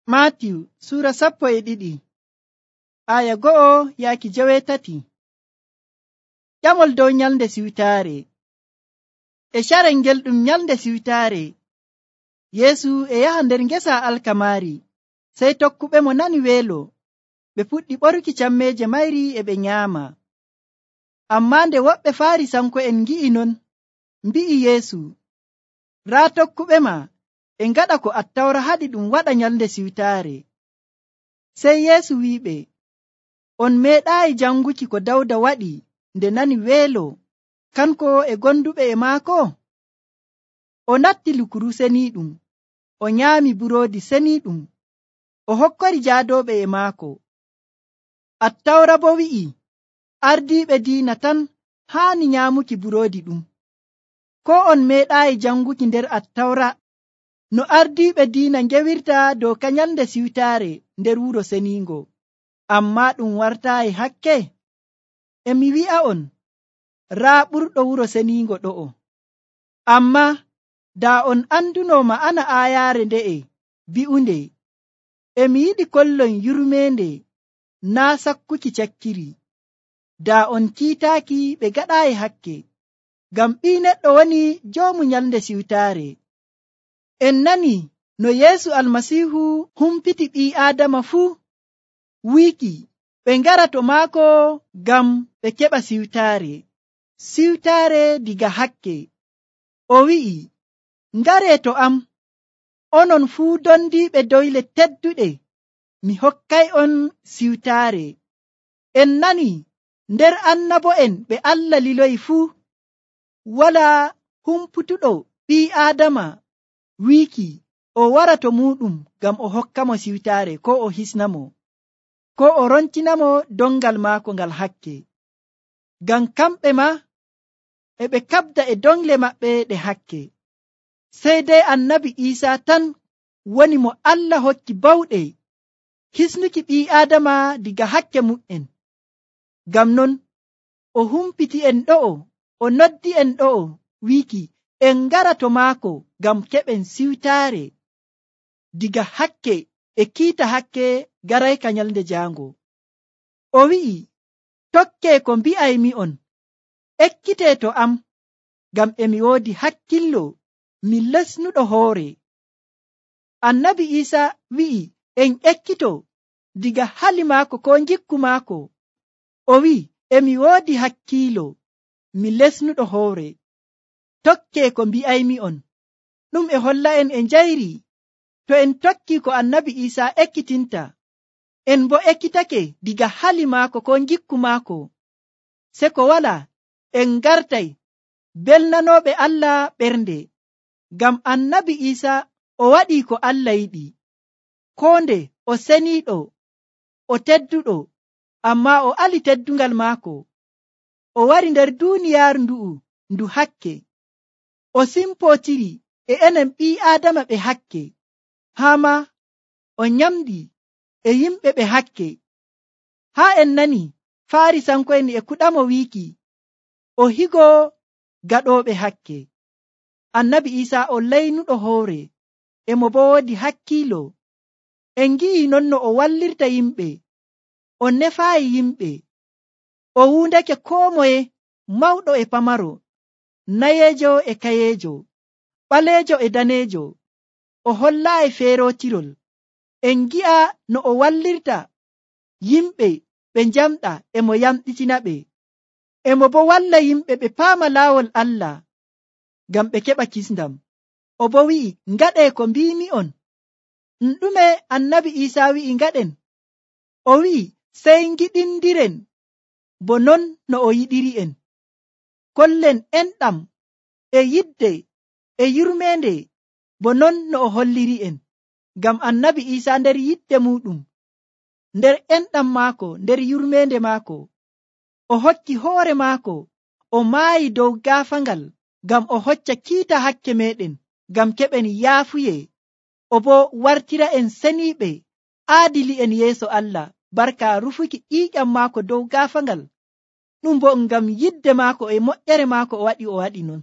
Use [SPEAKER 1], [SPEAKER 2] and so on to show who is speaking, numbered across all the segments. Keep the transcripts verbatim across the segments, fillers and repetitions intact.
[SPEAKER 1] Matiw sura sappo e ɗiɗi aya go'o yaaki jewetati. Ƴamol dow nyalde siwtaare. E carel ngel ɗum nyalde siwtaare, Yeesu e yaha nder ngesa alkamari, sey tokkuɓe mo nani weelo, ɓe puɗɗi ɓoruki cammeje mayri e ɓe nyaama. Amma nde woɓɓe Farisanko'en ngi'i non, mbi'i Yeesu, raa tokkuɓe ma e ngaɗa ko Attawra haɗi ɗum waɗa nyalde siwtaare. Sey Yeesu wi'iɓe, on meeɗaayi janguki ko Dawda waɗi nde nani weelo, kanko e gonduɓe e maako? O natti lukuru seniiɗum, o nyaami buroodi seniiɗum, o hokkori jaadoɓe e maako. Attawra bo wi'i, ardiiɓe diina tan haani nyaamuki buroodi ɗum. Ko on meeɗaayi janguki nder Attawra no ardiiɓe diina ngewirta dow ka nyalde siwtaare nder wuro seniingo, amma ɗum wartaayi hakke? Emi wi'a on, raa ɓurɗo wuro seniingo ɗo'o. Amma daa on anduno ma'ana aayaare nde'e bi'unde, emi yiɗi kollon yurmeende naa sakkuki cakkiri, daa on kiitaaki ɓe gaɗaayi hakke, ngam ɓii neɗɗo woni joomu nyalde siwtaare. En nani no Yeesu Almasiihu humpiti ɓii Aadama fuu, wiiki ɓe ngara to maako ngam ɓe keɓa siwtaare, siwtaare diga hakke. O wi'i, ngaree to am, onon fuu dondiiɓe doyle tedduɗe, mi hokkay on siwtaare. En nani nder annabo'en ɓe Allah liloyi fuu, wala humputuɗo ɓii Aadama wiiki o wara to muɗum ngam o hokkamo siwtaare, ko o hisnamo, ko o rontinamo dongal maako ngal hakke. Ngam kamɓe ma e ɓe kabda e dongle maɓɓe ɗe hakke. Sey dai annabi Isa tan woni mo Allah hokki bawɗe hisnuki ɓii Aadama diga hakke mu'en. Ngam non o humpiti en ɗo'o, o noddi en ɗo'o wiiki en ngara to maako ngam keɓen siwtaare diga hakke e kiita hakke garay ka nyalde jaango. O wi'i, tokke ko mbi'aymi on, ekkite to am, ngam emi woodi hakkillo mi lesnuɗo hoore. Annabi Isa wi'i en ekkito diga hali maako ko ngikku maako. O wi'i emi woodi hakkilo mi lesnuɗo hoore. Tokke ko mbi'aymi on, ɗum e holla en e njayri to en tokki ko annabi Isa ekkitinta, en bo ekkitake diga hali maako ko ngikku maako, se ko wala en gartay belnanoɓe Allah ɓernde. Ngam annabi Isa o waɗi ko Allah yiɗi, ko nde o seniiɗo, o tedduɗo, amma o ali teddungal maako. O wari nder duuniyaaru ndu'u ndu hakke, o simpotiri e enen ɓii Aadama ɓe hakke, haa ma o nyamdi e yimɓe ɓe hakke. Haa en nani Farisanko'en e kuɗamo wiiki o higo gaɗooɓe hakke. Annabi Isa o laynuɗo hoore, e mo bo woodi hakkilo. En ngi'i non no o wallirta yimɓe, o nefaayi yimɓe, o wundake koo moye, mawɗo e pamaro, nayeejo e kayeejo, ɓaleejo e daneejo, o hollaayi feerotirol. En ngi'a no o wallirta yimɓe ɓe njamɗa e mo yamɗitina ɓe, e mo bo walla yimɓe ɓe paama laawol Allah ngam ɓe keɓa kisndam. O bo wi'i ngaɗee ko mbimi on. Ɗume annabi Isa wi'i ngaɗen? O wi'i sey ngiɗindiren bo non no o yiɗiri en, kollen enɗam e yidde e yurmeende bo non no o holliri en. Ngam annabi Isa nder yidde muɗum, nder enɗam maako, nder yurmeende maako, o hokki hoore maako, o maayi dow gaafangal ngam o hocca kiita hakke meɗen, ngam keɓen yaafuye, o bo wartira en seniiɓe aadili en yeeso Allah, barka rufuki ƴiiƴam maako dow gaafangal. Ɗum bo ngam yidde maako e moƴƴere maako o waɗi o waɗi non.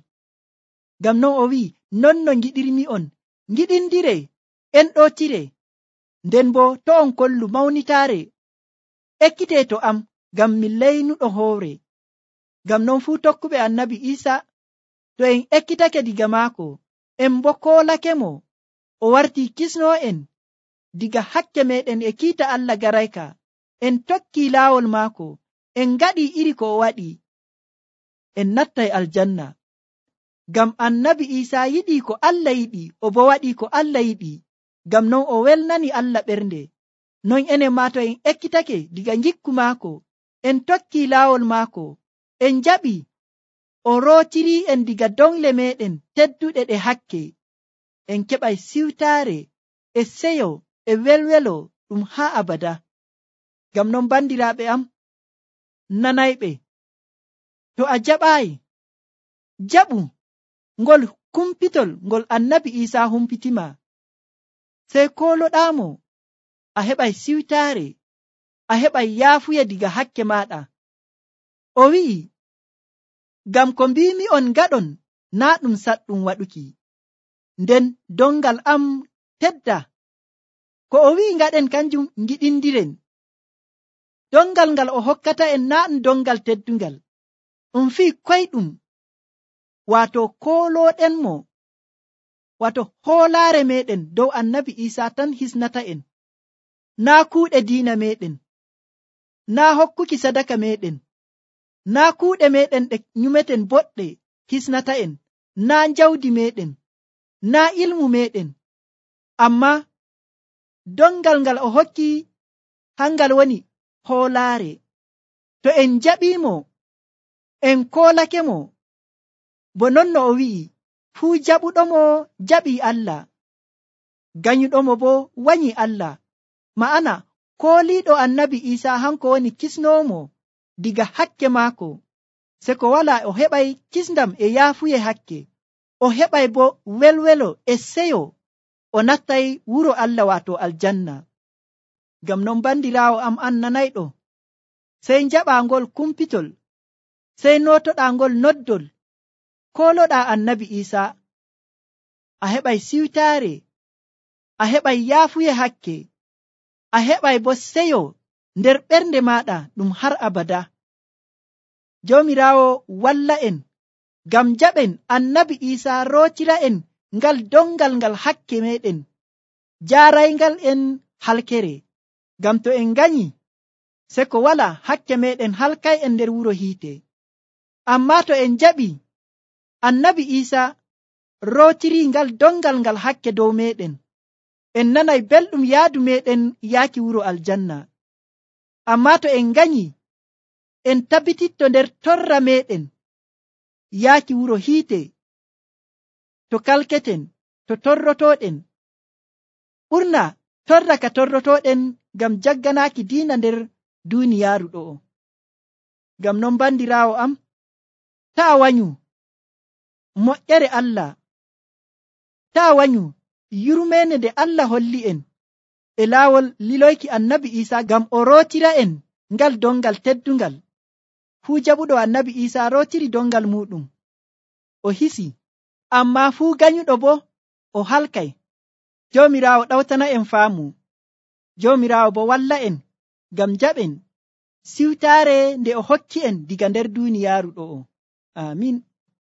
[SPEAKER 1] Ngam non o wi'i non no ngiɗirmi on, ngiɗindire, en ɗotire. nden bo to on kollu mawnitaare ekkite to am ngam mi leynuɗo hoore. Ngam non fuu tokkuɓe annabi Isa to en ekkitake diga maako en bo koolake mo o warti kisno en diga hakke meɗen e kiita Allah garayka, en tokki laawol maako en ngaɗi iri ko o waɗi, en nattay aljanna. Ngam annabi Isa yiɗi ko Allah yiɗi, o bo waɗi ko Allah yiɗi. Ngam non o welnani Allah ɓernde. Non enen ma to en ekkitake diga gikku maako, en tokki laawol maako, en jaɓi o rootiri en diga dongle meɗen tedduɗe ɗe hakke, en keɓay siwtaare e seyo e welwelo ɗum haa abada. Ngam non bandiraaɓe am nanayɓe, to a jaɓaayi jaɓu ngol kumpitol ngol annabi Isa humpitima, sey koloɗaamo a heɓay siwtaare, a heɓay yaafuya diga hakke maɗa. O wi'i, ngam ko mbimi on gaɗon na ɗum saɗɗum waɗuki, nden dongal am tedda. Ko o wi'i ngaɗen kanjum giɗindiren. Dongal ngal o hokkata en na ɗum dongal teddungal, ɗum fii koyɗum, wato koloɗen mo, wato hoolaare meɗen dow annabi Isa tan hisnata en, na kuuɗe diina meɗen, na hokkuki sadaka meɗen, na kuuɗe meɗen ɗe nyumeten boɗɗe hisnata en, na jawdi meɗen, na ilmu meɗen, amma dongal ngal o hokki hangal woni hoolaare. To en jaɓimo en koolake mo, bo nonno o wi'i, fuu jaɓuɗomo jaɓi Allah, ganyuɗomo bo wanyi Allah. Ma'ana kooliɗo annabi Isa hanko woni kisnomo diga hakke maako, se ko wala o heɓay kisndam e yaafuye hakke, o heɓay bo welwelo e seyo, o nattay wuro Allah wato aljanna. Ngam non bandiraawo am an nanayɗo, sey jaɓa ngol kumpitol, sey notoɗa ngol noddol, koloɗa annabi Isa, a heɓay siwtaare, a heɓay yaafuye hakke, a heɓay bo seyo nder ɓernde maɗa ɗum har abada. Joomiraawo walla en, ngam jaɓen annabi Isa rootira en ngal dongal ngal hakke meɗen, jaarayngal en halkere. Ngam to en ganyi se ko wala hakke meɗen halkay en nder wuro hiite. Amma to en jaɓi annabi Isa rootiri ngal dongal ngal hakke dow meɗen, en nanay belɗum yaadu meɗen yaaki wuro aljanna. Amma to en ganyi en tabbititto nder torra meɗen yaaki wuro hiite, to kalketen, to torrotoɗen, ɓurna torra ka torrotoɗen ngam jagganaki diina nder duniyaaru ɗo. Ngam non bandiraawo am, taa wanyu moƴƴere Allah, taa wanyu yurmene nde Allah holli en e laawol liloyki annabi Isa ngam o rootira en ngal dongal teddungal. Fuu jaɓuɗo annabi Isa rootiri dongal muɗum, o hisi, amma fuu ganyuɗo bo o halkay. Joomiraawo ɗawtana en faamu, Joomiraawo bo walla en ngam jaɓen siwtaare nde o hokki en diga nder duniyaaru ɗo. Amin.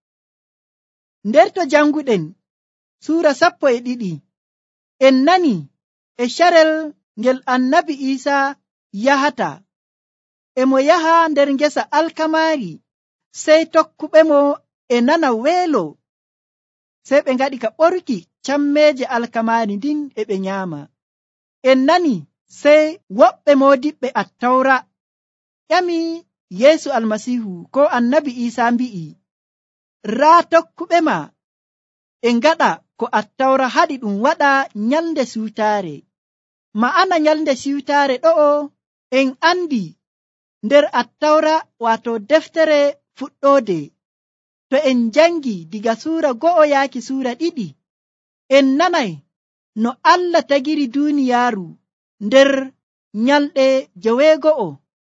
[SPEAKER 1] Nder to janguɗen suura sappo e ɗiɗi, en nani e carel ngel annabi Isa yahata, e mo yaha nder ngesa alkamaari, sey tokkuɓe mo e nana weelo, sey ɓe ngaɗi ka ɓorki cammeeje alkamaari ndin e ɓe nyaama. En nani sey woɓɓe moodiɓɓe attawra ƴami Yeesu almasihu ko annabi Isa mbi'i, raa tokkuɓe ma e ngaɗa ko attawra haɗi ɗum waɗa nyalnde siwtaare. Ma'ana nyalnde siwtaare ɗo'o en andi nder attawra wato deftere fuɗɗode, to en jangi diga suura go'o yaaki suura ɗiɗi, en nanay no Allah tagiri duniyaaru nder nyalɗe joweego'o,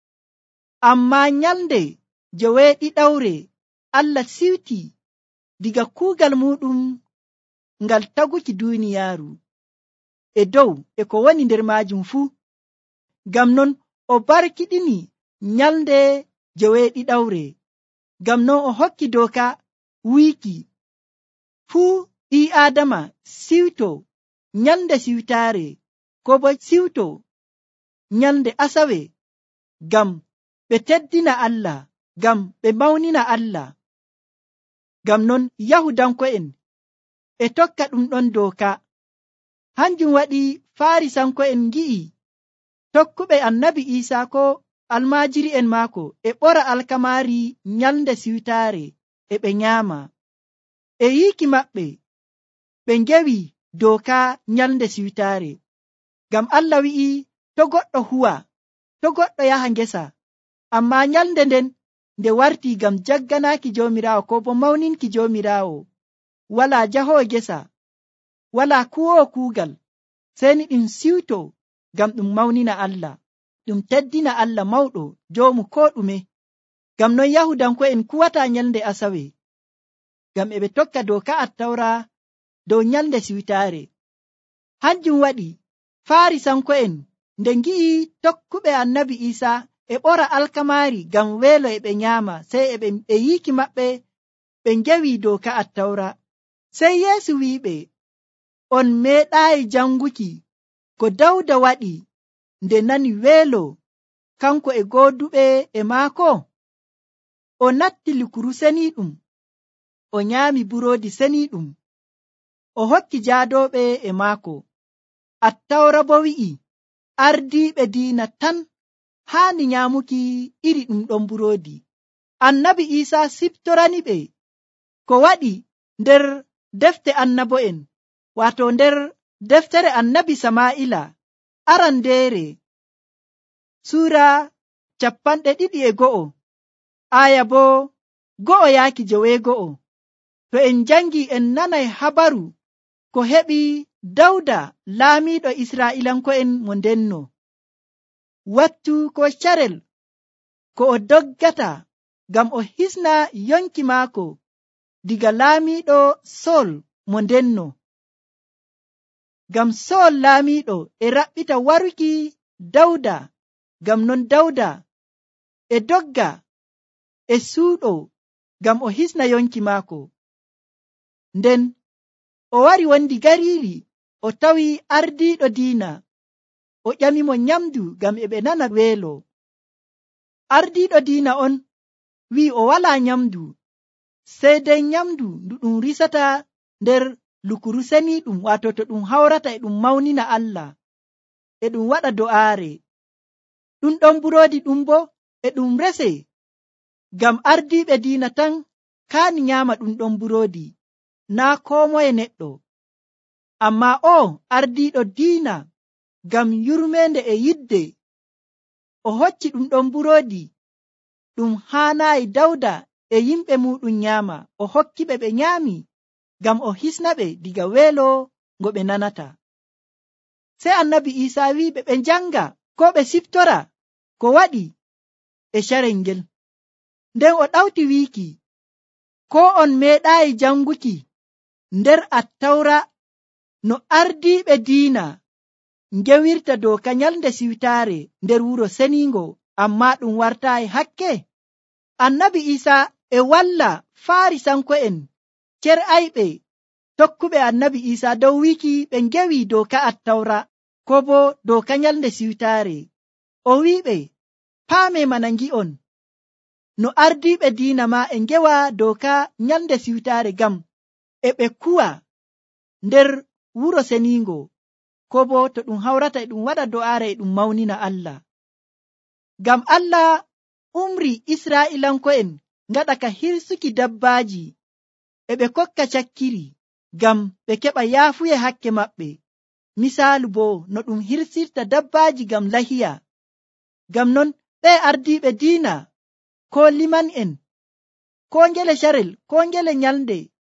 [SPEAKER 1] amma nyalnde joweeɗiɗawre Allah siwti diga kuugal muɗum ngal taguki duniyaaru. e dow e ko woni nder majum fuu. Ngam non o barkiɗini nyalde jeweeɗiɗawre. Ngam non o hokki doka wiiki fuu ɓi adama siwto nyalde siwtaare ko bo siwto nyalde asawe ngam ɓe teddina Allah, ngam ɓe mawnina Allah. Ngam non Yahudanko'en e tokka ɗum ɗon doka. Hanjum waɗi Farisanko'en ngi'i tokkuɓe annabi Isa ko almajiri en maako e ɓora alkamari nyalde siwtaare e ɓe nyama. E yiki maɓɓe ɓe ngewi doka nyalde siwtaare. Ngam Allah wi'i to goɗɗo huwa, to goɗɗo yaha ngesa, amma nyalde nden nde warti ngam jagganaki jomirawo ko bo mawninki jomirawo, wala jahowo ngesa, wala kuwowo kuugal, seni ɗum siwto ngam ɗum mawnina Allah, ɗum teddina Allah mawɗo jomu ko ɗume. Ngam non Yahudanko'en kuwata nyalde asawe, ngam eɓe tokka doka attawra dow nyalde siwtaare. Hanjum waɗi Farisanko'en nde ngi'i tokkuɓe annabi Isa e ɓora alkamari ngam weelo e ɓe nyama, sey e ɓe e yiki maɓɓe ɓe ngewi doka attawra. Sey Yesu wiɓe, on meeɗayi janguki ko Dawda waɗi nde nani weelo kanko e goduɓe e maako. O natti lukuru seniɗum, o nyami burodi seniɗum, o hokki jaadoɓe e maako. Attawra bo wi'i ardiɓe diina tan haani nyamuki iri ɗum ɗon burodi. Annabi Isa siftorani ɓe ko waɗi nder defte annabo'en, wato nder deftere annabi Sama'ila arandeere sura capanɗe ɗiɗi e go'o aya bo go'o yaaki joweego'o. To en jangi en nanay habaru ko heɓi Dawda laamiɗo Isra'ilanko'en mo ndenno, wattu ko carel ko o doggata ngam o hisna yonki maako diga laamiɗo Sol mo ndenno. Ngam Sol laamiɗo e raɓɓita waruki Dawda, ngam non Dawda e dogga e suuɗo ngam o hisna yonki maako. Nden o wari wondi gariiri, o tawi ardiiɗo diina, o ƴamimo nyamdu ngam e ɓe nana weelo. Ardiiɗo diina on wi'i o wala nyamdu, sey dai nyamdu ndu ɗum risata nder lukuru seniɗum, wato to ɗum hawrata e ɗum mawnina Allah e ɗum waɗa do'aare. Ɗum ɗon burodi ɗum bo e ɗum rese ngam ardiiɓe diina tan kaani nyama ɗum ɗon burodi, na ko moye neɗɗo. Amma o ardiiɗo diina ngam yurmende e yidde, o hocci ɗum ɗon burodi ɗum haanayi Dawda e yimɓe muɗum nyama, o hokki ɓe ɓe nyami ngam o hisna ɓe diga weelo ngo ɓe nanata. Sey annabi Isa wiɓe ɓe janga ko ɓe siftora ko waɗi e carel ngel. Nden o ɗawti wiiki, ko on meeɗayi janguki nder attawra no ardiiɓe diina ngewirta doka nyalde siwtaare nder wuro seningo, amma ɗum wartayi hakke? Annabi Isa e walla Farisanko'en cer'ayɓe tokkuɓe annabi Isa dow wiki ɓe ngewi doka attawra ko bo doka nyalde siwtaare. O wiɓe, paame mana ngi'on no ardiiɓe diina ma e ngewa doka nyalde siwtaare gam e ɓe kuwa nder wuro seningo, ko bo to ɗum hawrata e ɗum waɗa do'aare e ɗum mawnina Allah. Gam Allah umri Isra'ilanko'en ngaɗa ka hirsuki dabbaji e ɓe kokka cakkiri gam ɓe keɓa yaafuye hakke maɓɓe. Misaalu bo no ɗum hirsirta dabbaji gam lahiya. Gam non ɓe ardiiɓe diina ko liman en ko ngele sharel ko ngele nyalde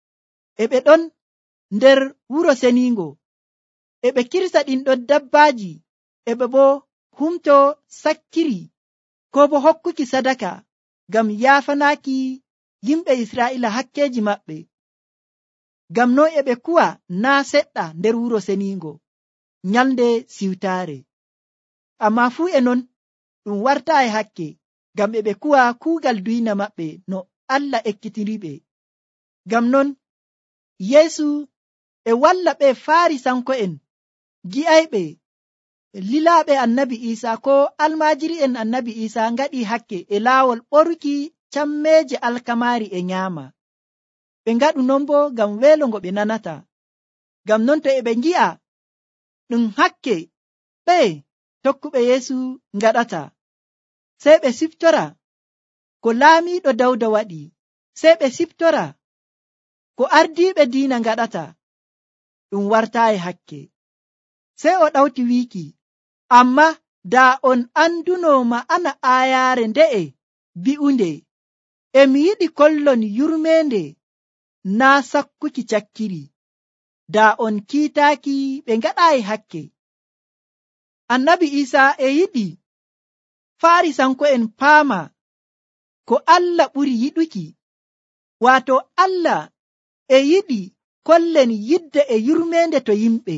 [SPEAKER 1] e ɓe ɗon nder wuro seningo e ɓe kirsa ɗin ɗon dabbaji e ɓe bo humto sakkiri ko bo hokkuki sadaka gam yaafanaki yimɓe Isra'ila hakkeji maɓɓe. Gam no e ɓe kuwa na seɗɗa nder wuro seningo. nyalde siwtaare. Amma fuu e non ɗum warta e hakke, ngam e ɓe kuwa kuugal diina maɓɓe no Allah ekkitiriɓe. Ngam non Yeesu e walla ɓe Farisanko'en gi'ayɓe lilaaɓe annabi Isa ko almajiri'en annabi Isa ngaɗi hakke e laawol ɓoruki cammeje alkamari e nyaama. Ɓe ngaɗu non bo ngam weelo ngo ɓe nanata. Ngam non to e ɓe ngi'a ɗum hakke ɓe tokkuɓe Yeesu ngaɗata, sey ɓe siftora ko laamiiɗo Dawda waɗi, sey ɓe siftora ko ardiiɓe diina ngaɗata, ɗum wartaayi hakke. Sey o ɗawti wiiki, amma daa on anduno ma'ana aayaare nde'e bi'unde, emi yiɗi kollon yurmeende naa sakkuki cakkiri, daa on kiitaaki ɓe ngaɗaayi hakke. Annabi Isa e yiɗi Farisanko'en paama ko Allah ɓuri yiɗuki, waato Allah e yiɗi kollen yidde e yurmeende to yimɓe,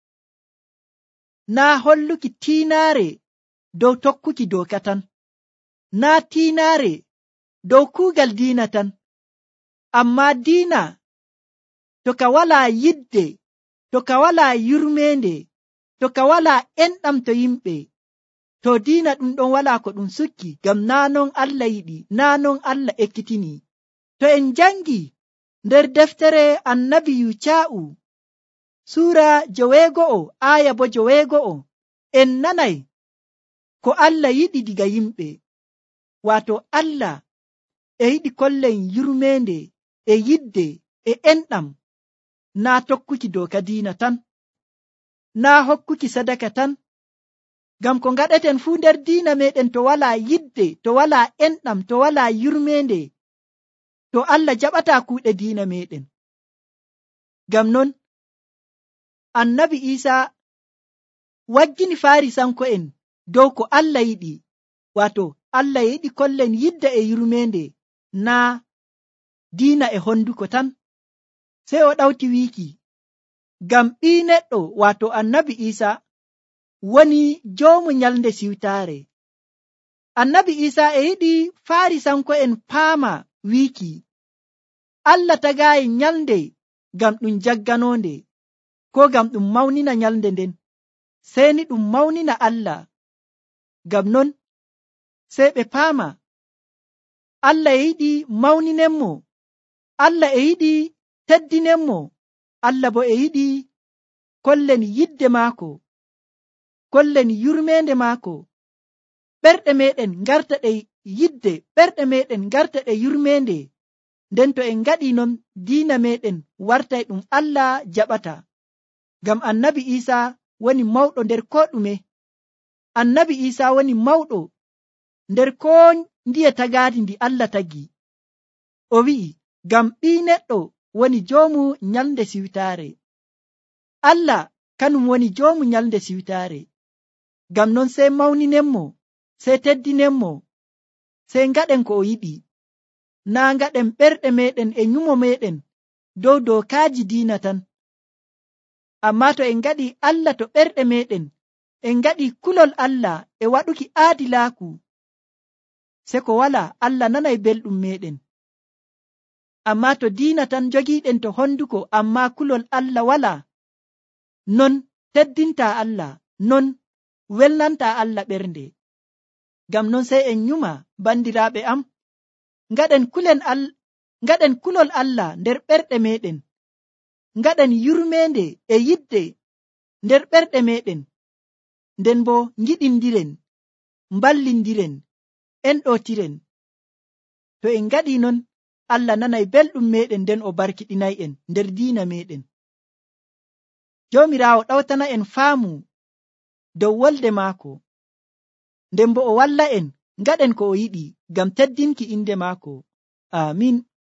[SPEAKER 1] naa holluki tiinaare dow tokkuki doka tan, naa tiinaare dow kuugal diina tan, amma diina to ka walaa yidde, to ka walaa yurmeende, to ka walaa enɗam to yimɓe, to diina ɗum ɗon walaa ko ɗum sukki, ngam naa non Allah yiɗi, naa non Allah ekkitini. To en jangi nder deftere annabi Yuca'u suura joweego'o aya bo joweego'o, en nanay ko Allah yiɗi diga yimɓe, waato Allah e yiɗi kollen yurmeende e yidde e enɗam, naa tokkuki doka diina tan, naa hokkuki sadaka tan, ngam ko ngaɗeten fuu nder diina meɗen to walaa yidde, to walaa enɗam, to walaa yurmeende, to Allah jaɓata kuuɗe diina meɗen. Ngam non annabi Isa waggini Farisanko'en dow ko Allah yiɗi, waato Allah yiɗi kollen yidde e yurmeende, naa diina e honduko tan. Sey o ɗawti wiiki, ngam ɓii neɗɗo waato annabi Isa woni joomu nyalde siwtaare. Annabi Isa e yiɗi Farisanko'en paama wiiki Allah tagaayi nyalde ngam ɗum jagganonde, ko ngam ɗum mawnina nyalde nden, sey ni ɗum mawnina Allah. Ngam non sey ɓe paama Allah e yiɗi mawninen-mo, Allah e yiɗi teddinen-mo, Allah bo e yiɗi kollen yidde maako, kollen yurmeende maako. Ɓerɗe meɗen ngarta ɗe yidde, ɓerɗe meɗen ngarta ɗe yurmeende, nden to en ngaɗi non diina meɗen wartay ɗum Allah jaɓata. Ngam annabi Isa woni mawɗo nder ko ɗume, annabi Isa woni mawɗo nder ko ndiye tagaadi ndi Allah tagi. O wi'i, ngam ɓii neɗɗo woni joomu nyalde siwtaare. Allah kanum woni joomu nyalde siwtaare. Ngam non sey mawninen-mo, sey teddinen-mo, sey ngaɗen ko o yiɗi, naa ngaɗen ɓerɗe meɗen e nyumo meɗen dow dokaaji diina tan. Amma to en ngaɗi Allah to ɓerɗe meɗen, en ngaɗi kulol Allah e waɗuki aadilaaku, se ko wala Allah nanay belɗum meɗen. Amma to diina tan jogiiɗen to honduko, amma kulol Allah wala, non teddinta Allah, non welnanta Allah ɓernde. Ngam non sey en nyuma bandiraaɓe am, ngaɗen kulen al ngaɗen kulol Allah nder ɓerɗe meɗen, ngaɗen yurmeende e yidde nder ɓerɗe meɗen, nden bo ngiɗindiren, mballindiren, enɗotiren. To en ngaɗi non Allah nanay belɗum meɗen, nden o barkiɗinay en nder diina meɗen. Joomiraawo ɗawtana en faamu dow wolde maako, nden bo o walla en ngaɗen ko o yiɗi ngam teddinki inde maako. Amin.